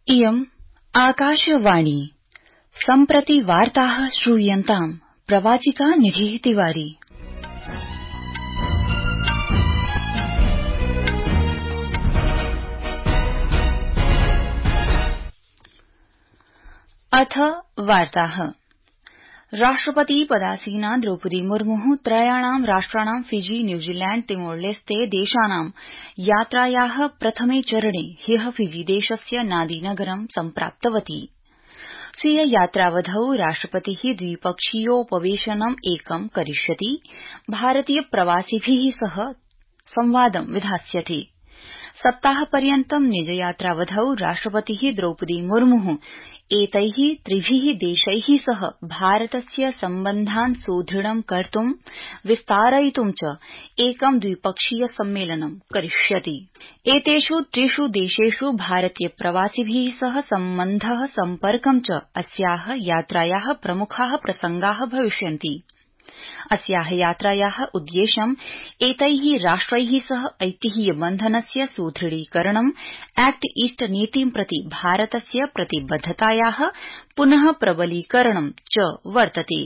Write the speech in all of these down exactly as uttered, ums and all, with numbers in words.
इयम् आकाशवाणी सम्प्रति वार्ताः श्रूयन्ताम् प्रवाचिका निधिः तिवारी। अथ वार्ताः। राष्ट्रपति पदासीना द्रौपदी मुर्मुः त्रयाणां राष्ट्राणां फिजी न्यूजीलैंड तिमोर-लेस्ते देशानां यात्रायाः प्रथमे चरणे ह्यः फिजी देशस्य नादी नगरं सम्प्राप्तवती। स्वीय यात्रावधौ राष्ट्रपतिः द्विपक्षीयोपवेशनम् एकं करिष्यति। भारतीय प्रवासिभिः सह संवादं विधास्यति। सप्ताहपर्यन्तं निजयात्रावधौ राष्ट्रपतिः द्रौपदी मुर्मुः एतैः त्रिभिः देशैः सह भारतस्य सम्बन्धान् सुदृढं कर्तुं विस्तारयितुं च एकं द्विपक्षीय सम्मेलनं करिष्यति। एतेष् त्रिष् देशेष् भारतीय प्रवासिभिः सह सम्बन्धः सम्पर्कं च अस्याः यात्रायाः प्रमुखाः प्रसंगाः भविष्यन्ति। अस्याः यात्रायाः उद्देश्यम् एतैः राष्ट्रैः सह ऐतिह्य बन्धनस्य सुदृढीकरणं एक्ट ईस्ट नीतिं प्रति भारतस्य प्रतिबद्धतायाः पुनः प्रबलीकरणं च वर्तते।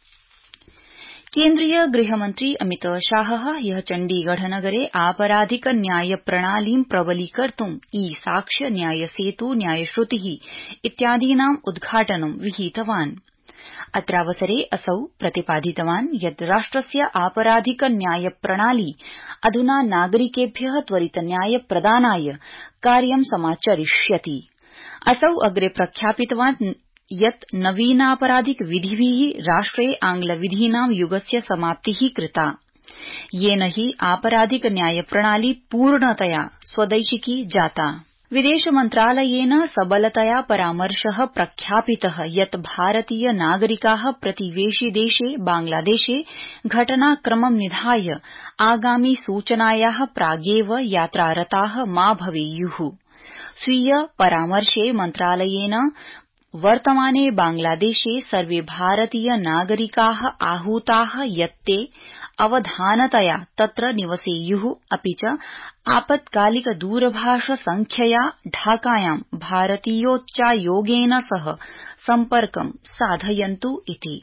केन्द्रीय गृहमन्त्री अमित शाहः ह्यः चण्डीगढ़ नगरे आपराधिक न्याय प्रणालीं प्रबलीकर्तुं ई साक्ष्य न्याय सेतु न्यायश्रुतिः इत्यादीनाम् उद्घाटनं विहितवान्। अत्रावसरे असौ प्रतिपादितवान् यत् राष्ट्रस्य आपराधिक न्याय प्रणाली अधुना नागरिकेभ्यः त्वरित न्याय प्रदानाय कार्यं समाचरिष्यति। असौ अग्रे प्रख्यापितवान् यत् नवीनापराधिक विधिभिः राष्ट्रे आंग्लविधीनां युगस्य समाप्तिः कृता, येन हि आपराधिक न्याय प्रणाली पूर्णतया स्वदैशिकी जाता। विदेश मन्त्रालयेन सबलतया परामर्शः प्रख्यापितः यत् भारतीय नागरिकाः प्रतिवेशि देशे बांग्लादेशे घटनाक्रमं निधाय आगामि सूचनायाः प्रागेव यात्रारताः मा भवेयुः। स्वीय परामर्शे मन्त्रालयेन वर्तमाने बांग्लादेशे सर्वे भारतीय नागरिकाः आहूताः यत् ते अवधानतया तत्र निवसेयुः, अपि च आपत्कालिक दूरभाष संख्यया ढाकायां भारतीयोच्चायोगेन सह सम्पर्कं साधयन्तु इति।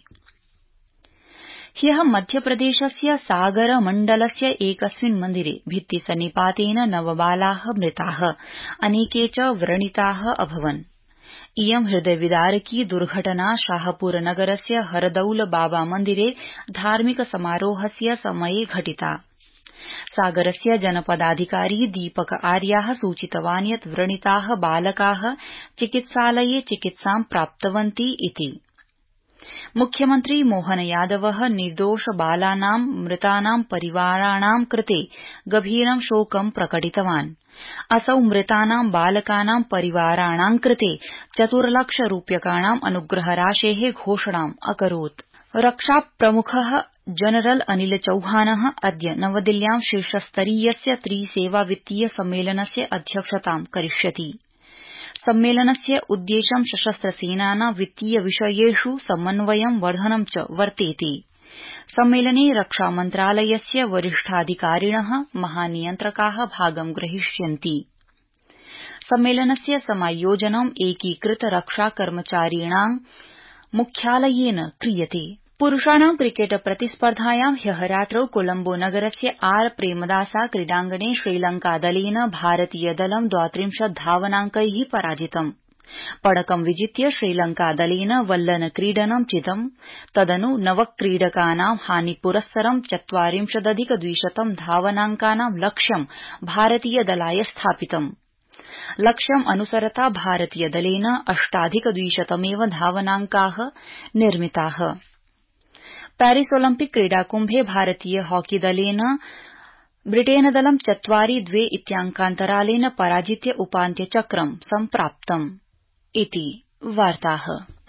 ह्यः मध्यप्रदेशस्य सागर मण्डलस्य एकस्मिन् मन्दिरे भित्तिसन्निपातेन नव बालाः मृताः, अनेके च व्रणिताः अभवन्। इयं हृदयविदारकी दुर्घटना शाहपुर नगरस्य हरदौल बाबा मन्दिरे धार्मिक समारोहस्य समये घटिता। सागरस्य जनपदाधिकारी दीपक आर्याः सूचितवान् यत् व्रणिताः बालकाः चिकित्सालये चिकित्सां प्राप्तवन्ति इति। मुख्यमन्त्री मोहन यादवः निर्दोष बालानां मृतानां परिवाराणां कृते गभीरं शोकं प्रकटितवान्। असौ मृतानां बालकानां परिवाराणां कृते चतुर्लक्ष रूप्यकाणां अनुग्रहराशेः घोषणाम् अकरोत्। रक्षाप्रमुखः जनरल अनिल चौहानः अद्य नवदिल्ल्यां शीर्षस्तरीयस्य त्रिसेवा वित्तीय सम्मेलनस्य अध्यक्षतां करिष्यति। सम्मेलनस्य उद्देश्यं सशस्त्रसेनानां वित्तीय विषयेष् समन्वयं वर्धनं च वर्तेते। सम्मेलने रक्षामन्त्रालयस्य वरिष्ठाधिकारिणः महानियन्त्रकाः भागं ग्रहीष्यन्ति। सम्मेलनस्य समायोजनं एकीकृत रक्षा कर्मचारिणां मुख्यालयेन क्रियते। पुरुषाणां क्रिकेट प्रतिस्पर्धायां ह्यः रात्रौ कोलम्बो नगरस्य आर प्रेमदासा क्रीडाङ्गणे श्रीलंकादलेन भारतीयदलं द्वात्रिंशत् धावनाङ्कैः पराजितम्। पणकं विजित्य श्रीलंकादलेन वल्लन क्रीडनं जितम्। तदनु नवक्रीडकानां हानिपुरस्सरं चत्वारिंशदधिक द्विशतं धावनाङ्कानां लक्ष्यं भारतीयदलाय स्थापितम्। लक्ष्यम् अनुसरता भारतीयदलेन अष्टाधिक द्विशतमेव धावनाङ्काः निर्मिताः। पेरिस ओलम्पिक क्रीडाकुम्भे भारतीय हॉकीदलेन ब्रिटेनदलं चत्वारि द्वे इत्याङ्कान्तरालेन पराजित्य उपान्त्यचक्रं सम्प्राप्तम् इति वार्ताः।